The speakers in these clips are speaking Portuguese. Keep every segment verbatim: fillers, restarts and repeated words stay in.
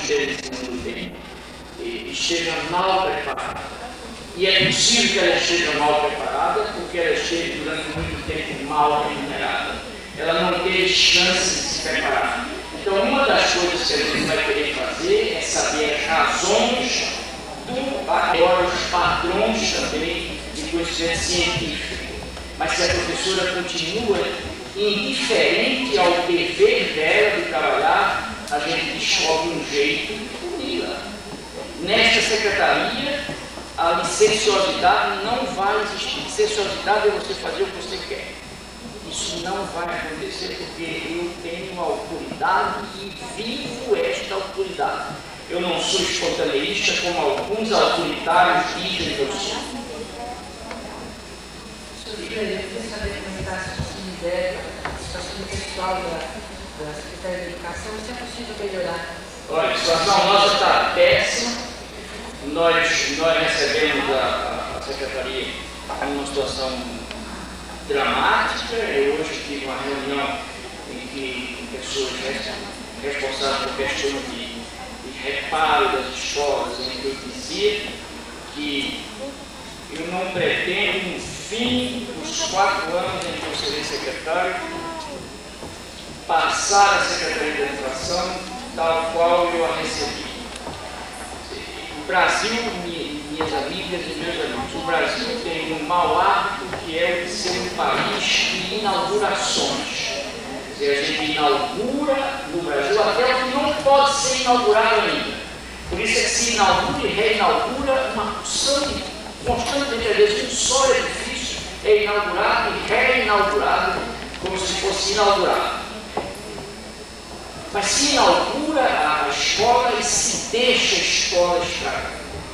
esteja ensinando bem, esteja mal preparada. E é possível que ela esteja mal preparada, porque ela esteja durante muito tempo mal remunerada. Ela não teve chance de se preparar. Então, uma das coisas que a gente vai querer fazer é saber as razões, do, agora os padrões também de conhecimento científico. Mas se a professora continua indiferente ao dever dela de trabalhar, a gente descobre um jeito de puni-la. Nesta secretaria, a licenciosidade não vai existir. Licenciosidade é você fazer o que você quer. Isso não vai acontecer porque eu tenho autoridade e vivo esta autoridade. Eu não sou espontaneista como alguns autoritários dizem que eu sou. Eu queria saber como está a situação interna, a situação pessoal da, da Secretaria de Educação, se é possível melhorar. Olha, a situação nossa está péssima. Nós, nós recebemos a, a Secretaria em uma situação dramática. Eu hoje tive uma reunião em que pessoas responsáveis por questões de, de reparo das escolas, em que eu dizia que eu não pretendo, no fim dos quatro anos em que eu serei secretário, passar a Secretaria de Educação tal qual eu a recebi. O Brasil, minhas amigas e meus amigos, o Brasil tem um mau hábito que é o de ser um país de inaugurações. Quer dizer, a gente inaugura no Brasil até o que não pode ser inaugurado ainda. Por isso é que se inaugura e reinaugura uma porção de constantemente, às vezes, um só edifício é inaugurado e reinaugurado como se fosse inaugurado. Mas se inaugura a escola e se deixa a escola estragada.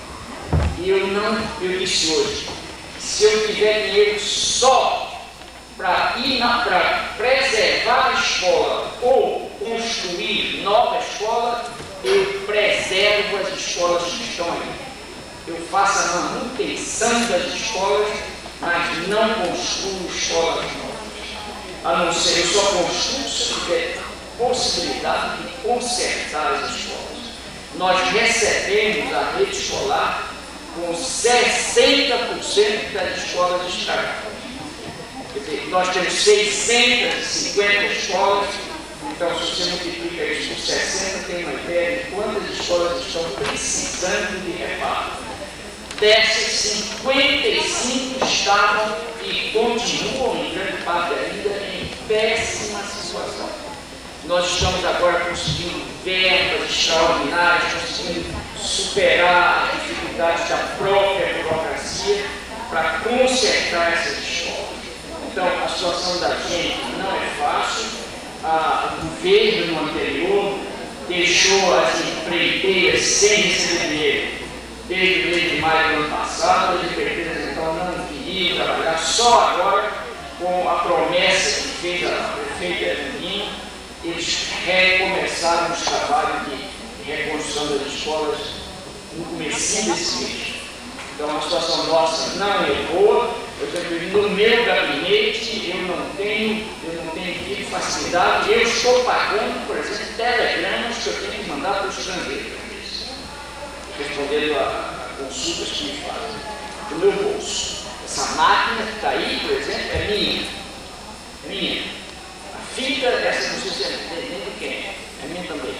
E eu não, eu disse hoje, se eu tiver dinheiro só para ir para preservar a escola ou construir nova escola, eu preservo as escolas que estão aí. Eu faço a manutenção das escolas, mas não construo escolas novas. A não ser, eu só construo se tiver possibilidade de consertar as escolas. Nós recebemos a rede escolar com sessenta por cento das escolas estragadas. Quer dizer, nós temos seiscentas e cinquenta escolas, então se você multiplica isso por sessenta, tem uma ideia de quantas escolas estão precisando de reparo. Dessas, cinquenta e cinco estavam e continuam, em grande parte ainda, em péssima situação. Nós estamos agora conseguindo verbas extraordinárias, conseguindo superar as dificuldades da própria burocracia para consertar essas escolas. Então, a situação da gente não é fácil. Ah, o governo anterior deixou as empreiteiras sem receber dinheiro. Desde o mês de maio do ano passado, as empreiteiras então não queriam trabalhar, só agora, com a promessa que fez a prefeita Erundina, eles recomeçaram os trabalhos de reconstrução das escolas no começo desse mês. Então, a situação nossa não é boa. Eu sempre no meu gabinete, eu não tenho, eu não tenho tido facilidade. Eu estou pagando, por exemplo, telegramas que eu tenho que mandar para o estrangeiro, respondendo a, a consultas que me fazem, do meu bolso. Essa máquina que está aí, por exemplo, é minha. É minha. A fita, essa não sei se é de quem é. É minha também.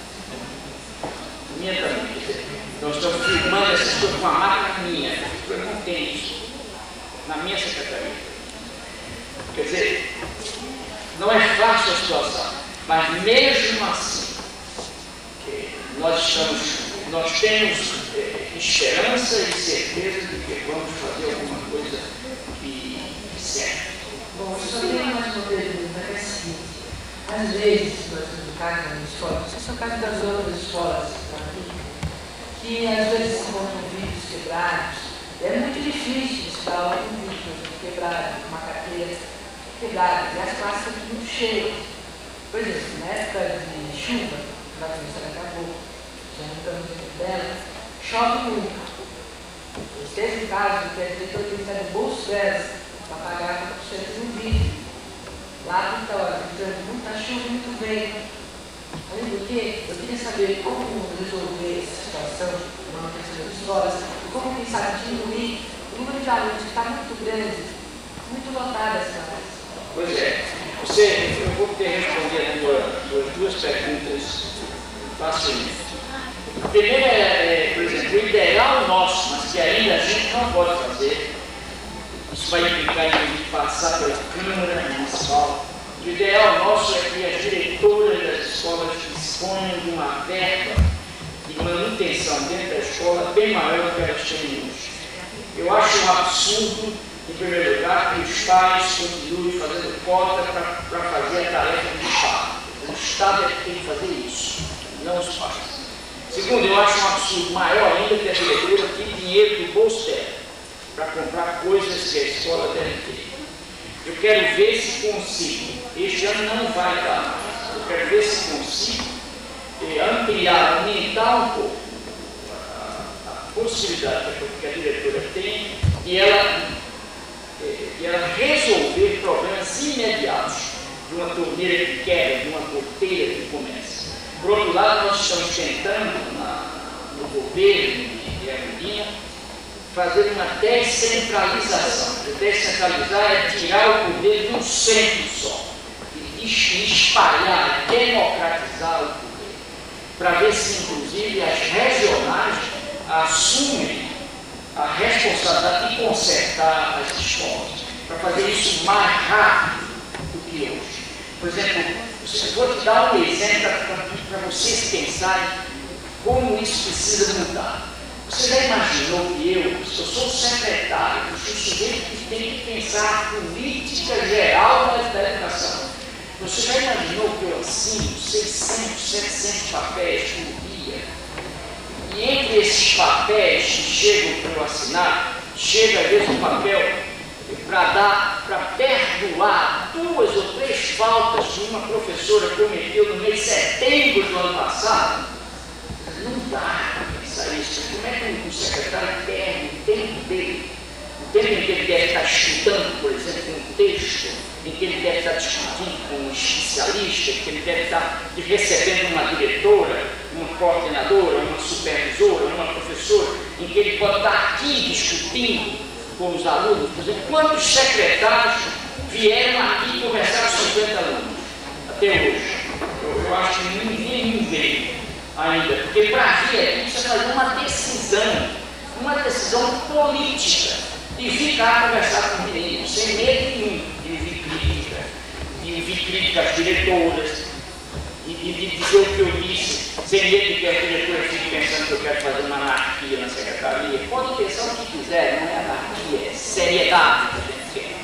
Minha também. Nós estamos filmando essas coisas com a máquina minha. Eu não tenho isso na minha secretaria. Quer dizer, não é fácil a situação, mas mesmo assim, nós estamos, nós temos é, esperança e certeza de que vamos fazer alguma coisa que serve. Bom, eu só tenho mais uma pergunta, que é a seguinte. Às vezes, nós no caso da escola, isso é o caso das outras escolas, que às vezes se encontram vídeos quebrados. É muito difícil instalar aula com vídeo quebrado, uma carteira quebrada, e as classes são muito cheias. Por exemplo, na época de chuva, a semestre acabou, já não estamos dentro dela, chove muito. Teve caso que a diretora tem que estar no bolso delas para pagar quatro por cento no vídeo. Lá, então, a diretora muito, a chuva muito bem. Além do que, eu queria saber como resolver essa situação de manutenção das escolas e como, quem sabe, diminuir o número de alunos que está muito grande, muito lotado essa classe. Pois é. Você, eu vou ter respondido as duas perguntas facilmente. A primeira é, é, por exemplo, o ideal nosso, mas que ainda a gente não pode fazer, isso vai implicar em a gente passar pela Câmara Municipal. O ideal nosso é que as diretoras das escolas disponham de uma verba de manutenção dentro da escola bem maior do que elas têm hoje. Eu acho um absurdo, em primeiro lugar, que os pais continuem fazendo cota para fazer a tarefa do Estado. O Estado é que tem que fazer isso, não os pais. Segundo, eu acho um absurdo maior ainda que a diretora tire dinheiro do bolso dela para comprar coisas que a escola deve ter. Eu quero ver se consigo, este ano não vai dar mais, eu quero ver se consigo eh, ampliar, aumentar um pouco a, a possibilidade que a diretora tem e ela, eh, e ela resolver problemas imediatos de uma torneira que quebra, de uma porteira que começa. Por outro lado, nós estamos tentando, na, no governo de Erundina, fazer uma descentralização. Descentralizar é tirar o poder de um centro só, e espalhar, democratizar o poder, para ver se, inclusive, as regionais assumem a responsabilidade de consertar as escolas, para fazer isso mais rápido do que hoje. Por exemplo, eu vou te dar um exemplo para vocês pensarem como isso precisa mudar. Você já imaginou que eu, eu sou secretário, eu sou sujeito que tem que pensar a política geral da educação. Você já imaginou que eu assino seiscentos, setecentos papéis por dia? E entre esses papéis que chegam para eu assinar, chega às vezes um papel para dar, para perdoar duas ou três faltas que uma professora cometeu no mês de setembro do ano passado. Não dá para pensar isso. Como é que um secretário perde o tempo dele? O tempo em que ele deve estar estudando, por exemplo, um texto, em que ele deve estar discutindo com um especialista, que ele deve estar recebendo uma diretora, uma coordenadora, uma supervisora, uma professora, em que ele pode estar aqui discutindo com os alunos. Por exemplo, quantos secretários vieram aqui conversar com cinquenta alunos até hoje? Eu, eu acho que ninguém veio ainda, porque para vir aqui precisa fazer uma decisão, uma decisão política, e ficar a conversar com os meninos, sem medo nenhum de ouvir crítica, de ouvir críticas às diretoras, e de, de dizer o que eu disse, sem medo de que a diretora fique pensando que eu quero fazer uma anarquia na secretaria. Pode pensar o que quiser, não é anarquia, é seriedade que a gente quer.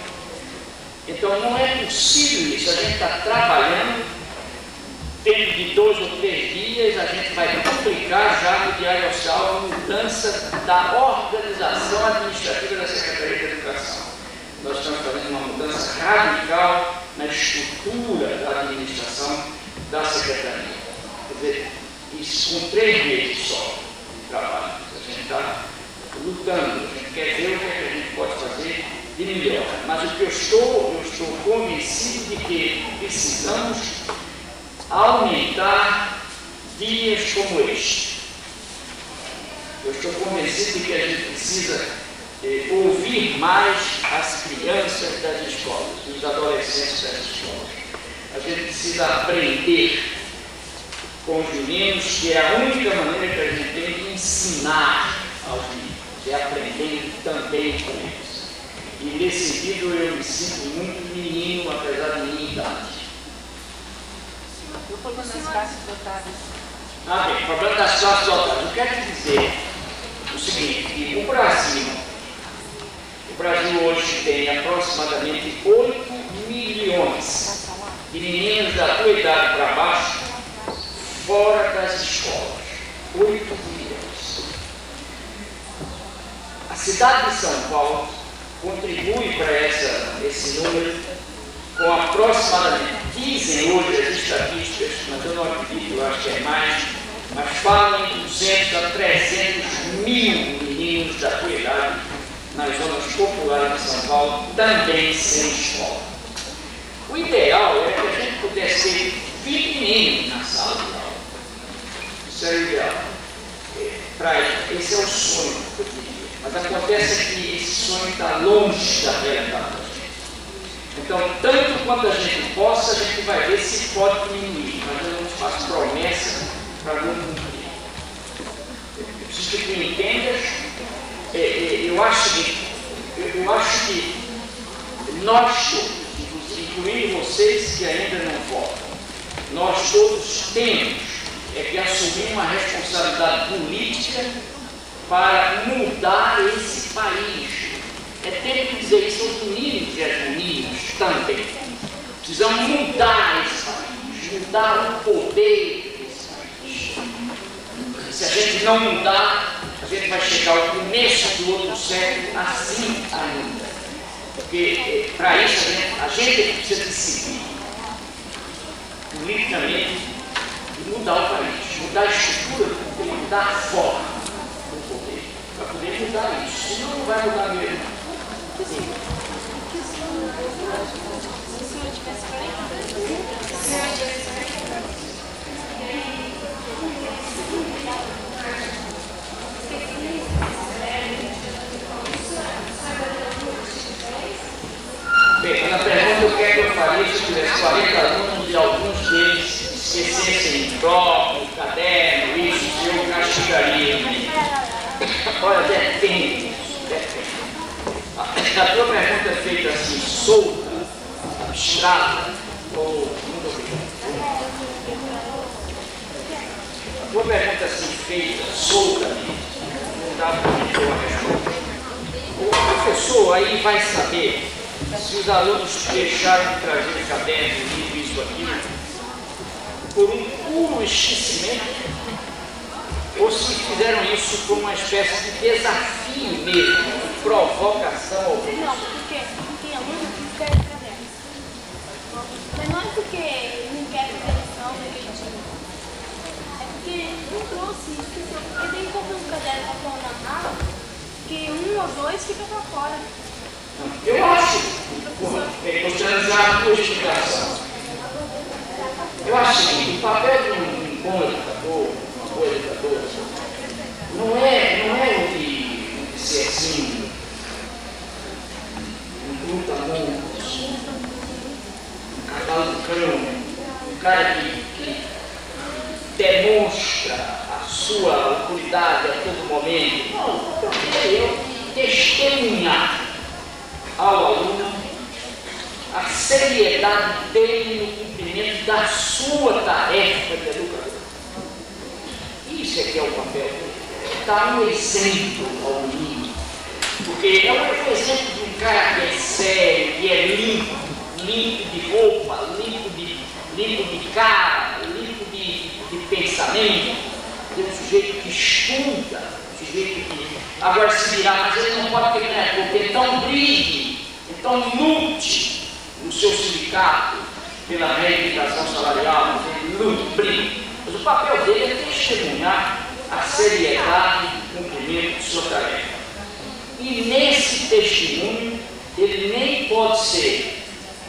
Então não é possível isso, a gente está trabalhando, dentro de dois ou três dias a gente vai publicar já no Diário Oficial a mudança da organização administrativa da Secretaria de Educação. Nós estamos fazendo uma mudança radical na estrutura da administração da Secretaria. Quer dizer, isso com três meses só de trabalho. A gente está lutando, a gente quer ver o que, é que a gente pode fazer de melhor. Mas o que eu estou, eu estou convencido de que precisamos aumentar dias como este. Eu estou convencido de que a gente precisa eh, ouvir mais as crianças das escolas, os adolescentes das escolas. A gente precisa aprender com os meninos, que é a única maneira que a gente tem de ensinar aos meninos, é aprender também com eles. E nesse sentido eu me sinto muito menino, apesar da minha idade. O problema das classes dotadas. Ah, bem, o problema das classes dotadas. Eu quero te dizer o seguinte, que o Brasil, o Brasil hoje tem aproximadamente oito milhões de meninos da tua idade para baixo fora das escolas. oito milhões. A cidade de São Paulo contribui para essa, esse número com aproximadamente, dizem hoje as estatísticas, mas eu não acredito, eu acho que é mais, mas falam em duzentos a trezentos mil meninos da tua idade nas zonas populares de São Paulo, também sem escola. O ideal é que a gente pudesse ter vinte meninos na sala de aula. Isso é o ideal. Para ele, esse é o sonho. Mas acontece que esse sonho está longe da realidade. Então, tanto quanto a gente possa, a gente vai ver se pode diminuir. Mas eu não faço promessa para não cumprir. Eu preciso que tu entendas. É, é, eu, acho que, eu, eu acho que nós todos, incluindo vocês que ainda não votam, nós todos temos é que assumir uma responsabilidade política para mudar esse país. É tempo de dizer isso aos meninos e às meninas também. Precisamos mudar esse país, mudar o poder desse país. Se a gente não mudar, a gente vai chegar ao começo do outro século assim ainda. Porque para isso a gente, a gente precisa decidir politicamente mudar o país, mudar a estrutura do poder, mudar a forma do poder, para poder mudar isso. Senão não vai mudar mesmo. Sim. Bem, na pergunta o que é que eu faria se eu tivesse quarenta alunos e alguns deles esquecessem bloco, caderno, isso, eu castigaria. Olha, depende, depende. A tua pergunta é feita assim, solta, abstrata, ou muito obrigado. A tua pergunta assim feita, solta, não dá para me ter uma resposta. O professor aí vai saber se os alunos deixaram de trazer o caderno, livro, isso, aquilo, por um puro esquecimento, ou se fizeram isso por uma espécie de desafio mesmo, de provocação ao professor. Não, porque tem aluno que quer caderno. Mas não é porque não quer fazer lição direitinho. É porque não trouxe, esqueceu. Porque tem como um caderno para pôr na aula, que um ou dois fica para fora. Eu acho, ele mostrando a tua explicação. Eu acho que o papel de um bom educador, uma boa educadora, não é, não é o de, de ser assim, um brutamontes, um cavalo do cão, um cara que, que demonstra a sua autoridade a todo momento. Não, o papel é eu testemunhar ao aluno a seriedade dele no cumprimento da sua tarefa de educador. Isso é que é o papel dele. Dar um exemplo ao menino. Porque é um exemplo de um cara que é sério, que é limpo, limpo de roupa, limpo de, limpo de cara, limpo de, de pensamento. É um sujeito que estuda, um sujeito que agora se virar, mas ele não pode ter neto, porque então brigue, então lute no seu sindicato pela reivindicação salarial, ele lute, brigue. Mas o papel dele é testemunhar a seriedade e cumprimento de sua tarefa. E nesse testemunho, ele nem pode ser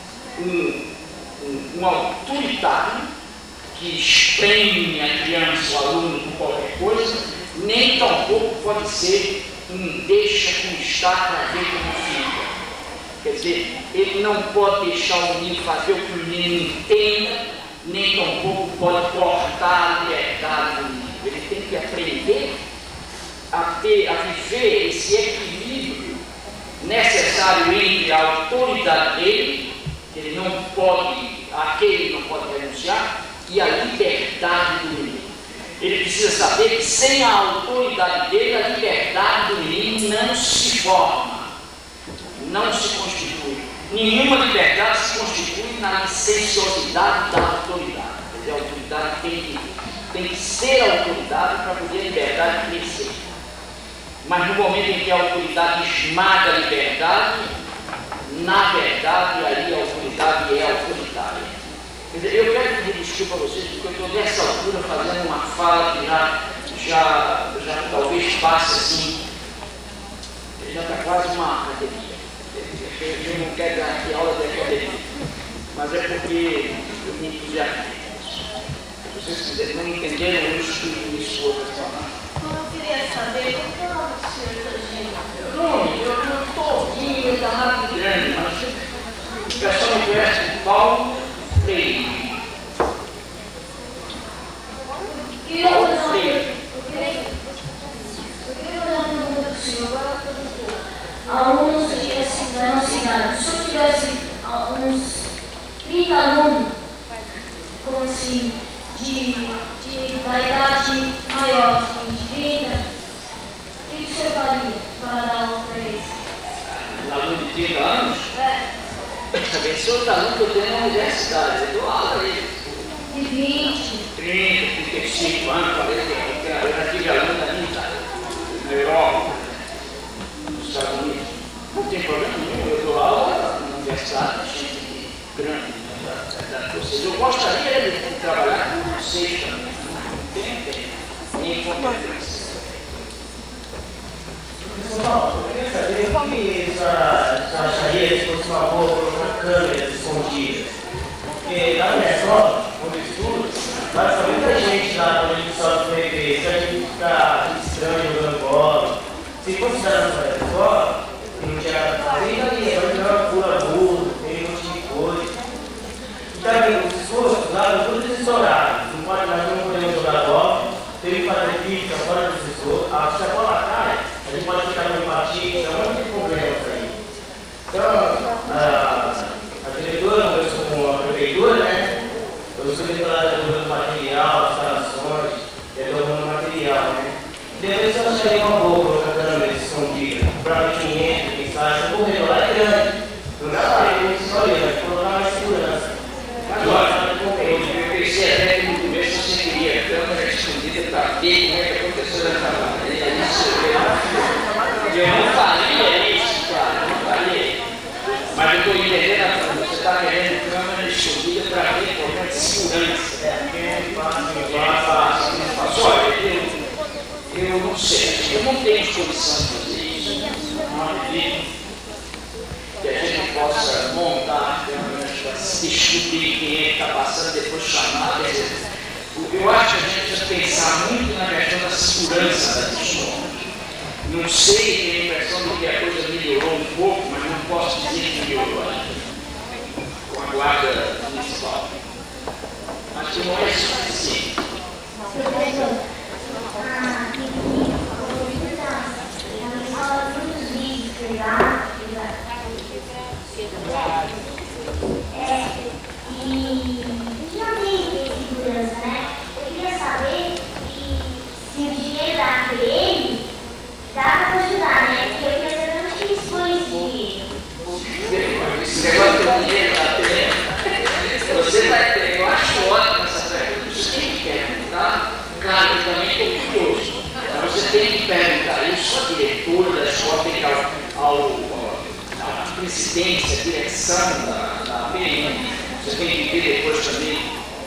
um, um, um autoritário que espreme a criança, o aluno, por qualquer coisa, nem tampouco pode ser um deixa como está para ver como fica. Quer dizer, ele não pode deixar o menino fazer o que o menino entenda, nem tampouco pode cortar a liberdade do menino. Ele tem que aprender a, ter, a viver esse equilíbrio necessário entre a autoridade dele, que ele não pode, a que ele não pode renunciar, e a liberdade do menino. Ele precisa saber que sem a autoridade dele, a liberdade do menino não se forma, não se constitui. Nenhuma liberdade se constitui na licenciosidade da autoridade. Quer dizer, a autoridade tem que, tem que ser a autoridade para poder a liberdade crescer. Mas no momento em que a autoridade esmaga a liberdade, na verdade, aí a autoridade é autoritária. Quer dizer, eu quero pedir desculpa a vocês, porque eu estou nessa altura fazendo uma fala que já, já, já talvez passe assim, já está quase uma academia. Eu não quero dar aqui aula de academia, mas é porque eu me entusiasmei. vocês não entenderam, eu estudo isso outras palavras. Eu queria saber como é o nome do senhor Todinho. Nome, eu não estou ouvindo, ele está muito grande, mas o pessoal me conhece como Paulo Freire. E eu vou fazer uma pergunta. Eu queria fazer uma pergunta para o senhor. Agora eu alunos tivessem da nossa idade. Se eu tivesse uns trinta alunos, como assim, de, de, da idade maior, assim, de trinta, o que o senhor faria para dar aula para eles? Um aluno de trinta anos? É. Também sou o aluno que eu tenho na universidade, eu dou aula aí. De vinte. trinta, trinta e cinco anos, quarenta, eu já tive aluno da minha idade, na Europa, nos Estados Unidos. Não tem problema nenhum, eu dou aula na universidade, gente grande, da, da, da vocês. Eu gostaria de, de trabalhar com vocês também, não tem tempo, nem competência. Pessoal, eu queria saber o que você acharia se fosse uma boa colocar câmeras escondidas. Porque na minha escola, quando eu estudo, passa muita gente lá quando a gente sobe no T V, se a gente ficar estranho jogando bola. Se fosse da nossa escola, não tinha nada pra fazer, ainda vai jogar pula burro, tem um monte de coisa. E também os esforços lá estão todos esses horários. Não pode, nós não podemos jogar bola, tem que fazer física fora dos esforços. Ah, se a bola cai, a gente pode ficar no empatite, tem um monte de problemas aí. Então, a, a diretora conversou com a prefeitura, né? Eu sou declarado do material, instalações, retomando material, né? Depois eu achei uma boa colocar câmeras escondidas, para quinhentos, quem sabe, o corredor lá é grande. Não dá para ele, só ele, colocar mais segurança. Agora, eu pensei até que no começo você queria câmera escondida para ver como é que aconteceu na trabalho. Eu não faria isso, cara, não faria. Mas eu estou entendendo, você está querendo câmera escondida para ver problema de segurança. É, fácil, É fácil, é fácil. Olha, eu, eu não sei, eu não tenho condição de fazer isso. Não acredito que a gente possa montar câmeras para descobrir quem é que está passando, depois chamar. Quer dizer, eu acho que a gente precisa pensar muito na questão da segurança das escolas. Não sei, tenho a impressão de que a coisa melhorou um pouco, mas não posso dizer que melhorou ainda com a guarda municipal. Mas que não é suficiente. Professor, a minha escola tem muitos vídeos privados, é, e não tem segurança, né? Eu queria saber se o dinheiro da P M dá para ajudar, né? Porque eu queria saber onde que isso foi esse dinheiro. Esse negócio do dinheiro da P M, você vai ter, eu acho ótimo essa pergunta, você tem que perguntar, claro, eu também estou curioso, mas você tem que perguntar isso à diretora da escola, tem que ao, ao a presidência, a direção da, da P M, você tem que ver depois também.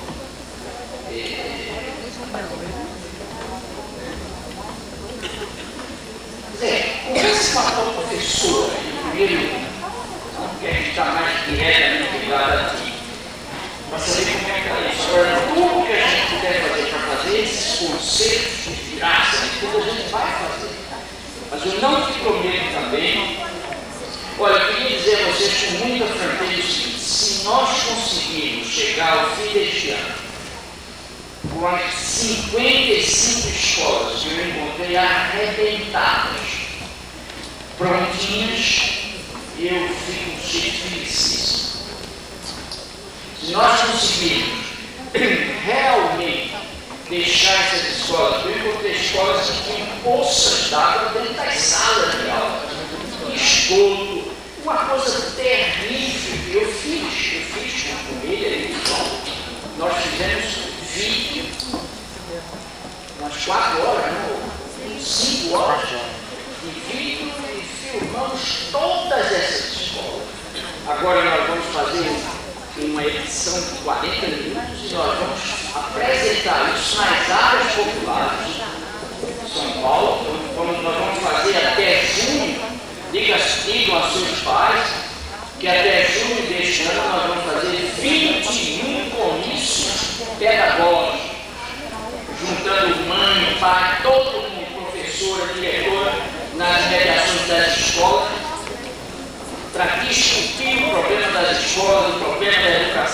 É, é, converse com a professora, primeiro, porque a gente está mais diretamente ligado aqui, para saber como é que está isso. Agora, tudo que a gente puder fazer para fazer esses conceitos de graça, tudo a gente vai fazer. Mas eu não te prometo também. Olha, eu queria dizer a vocês com muita franqueza o seguinte: se nós conseguirmos chegar ao fim deste ano com as cinquenta e cinco escolas que eu encontrei arrebentadas, prontinhas, eu fico felicíssimo. Se nós conseguirmos realmente deixar essas escolas, eu encontrei escolas que têm poças d'água dentro das salas de aula, esgoto, uma coisa terrível. Eu fiz, eu fiz com ele ali, nós fizemos vídeo, umas quatro horas, não, cinco horas de vídeo e filmamos todas essas escolas. Agora nós vamos fazer uma edição de quarenta minutos e nós vamos apresentar isso nas áreas populares de São Paulo. Nós vamos fazer até junho. Digam a seus pais que até junho deste ano nós vamos fazer vinte e um comícios pedagógicos.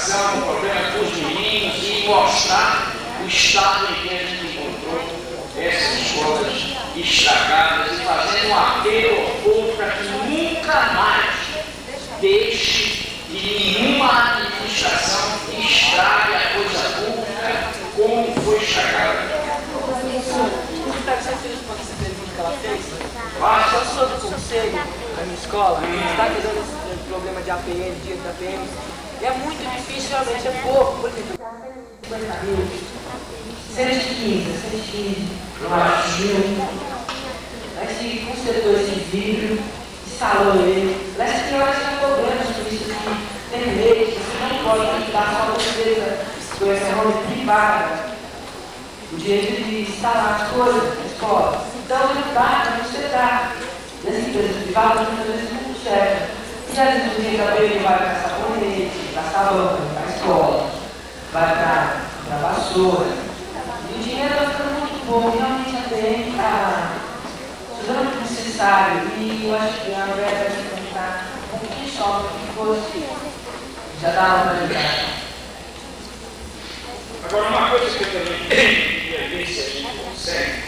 educação, um programa com os meninos e mostrar o estado em que a gente encontrou essas escolas estragadas e fazendo um apelo ao povo para que nunca mais deixe de nenhuma administração estrague a coisa pública como foi estragada. Só sobre o conselho da minha escola, a gente está tendo esse problema de A P M, dia da A P M, e é muito difícil, realmente, é pouco. Por exemplo, cento e quinze, cento e quinze, eu acho, mil. Mas que consertou esse vidro, instalou ele. Parece que eu acho que tem problemas com isso aqui. Tem leite, você não pode dar só você com essa mão privada o direito de instalar as coisas na escola. Então, ele dá para você dar. E as empresas privadas muitas vezes não servem. E às vezes o dinheiro também vai para sabonete, para salão, para a escola, vai para a vassoura. E o dinheiro está ficando muito bom, realmente a P M está usando o necessário. E eu acho que a André vai se contar um pouquinho só, porque fosse já dá uma qualidade. Agora, uma coisa que eu também queria ver se a gente consegue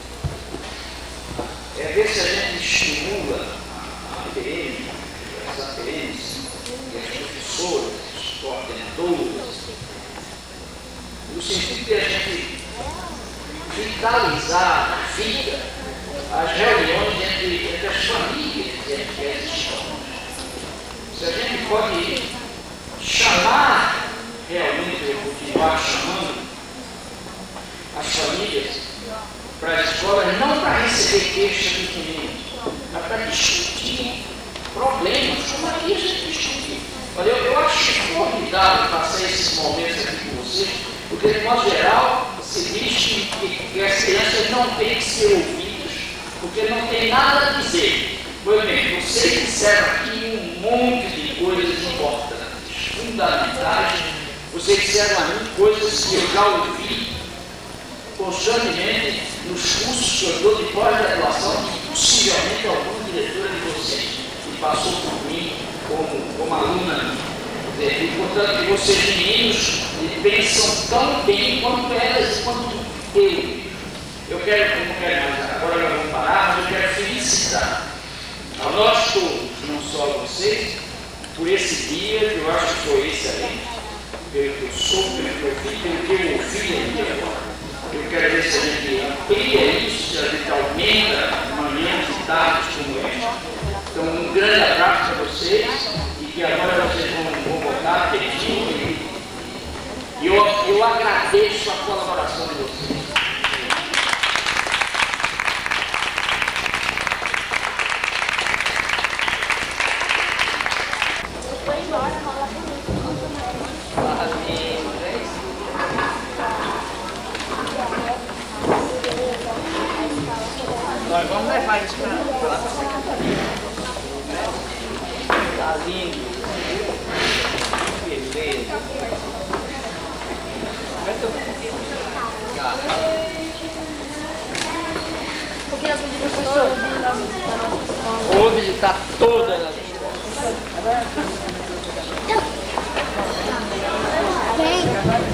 é ver se a gente estimula a A P M, as A P Ms, e as professoras, os coordenadores, no sentido de a gente vitalizar a vida, as reuniões entre, entre as famílias e entre as escolas. Se a gente pode chamar realmente, eu vou continuar chamando as famílias para as escolas, não para receber queixas dos meninos, mas para discutir problemas, como aqui a gente discute. Olha, eu, eu acho formidável passar esses momentos aqui com vocês, porque, de modo geral, se diz que, que as crianças não têm que ser ouvidas, porque não tem nada a dizer. Pois bem, vocês disseram aqui um monte de coisas importantes, fundamentais. Vocês disseram a mim coisas que eu já ouvi constantemente nos cursos que eu dou de pós-graduação, que possivelmente alguma diretora de vocês que passou por mim como, como aluna. E, portanto, que vocês meninos pensam tão bem quanto elas e quanto eu. Eu quero, eu não quero mais, agora eu vou parar, mas eu quero felicitar a nós todos, não só a vocês, por esse dia que eu acho que foi excelente, pelo que eu sou, pelo que eu vi, pelo que eu ouvi aqui agora. Eu quero ver se a gente amplia isso, se a gente aumenta manhãs e tardes como esta. Então, um grande abraço para vocês e que agora vocês vão, vão voltar pertinho e eu, eu agradeço a colaboração de vocês. Nós vamos levar isso para lá para a secretaria. Tá lindo. Beleza. Porque as medidas todas da nossa Vou visitar todas as escolas. Tem.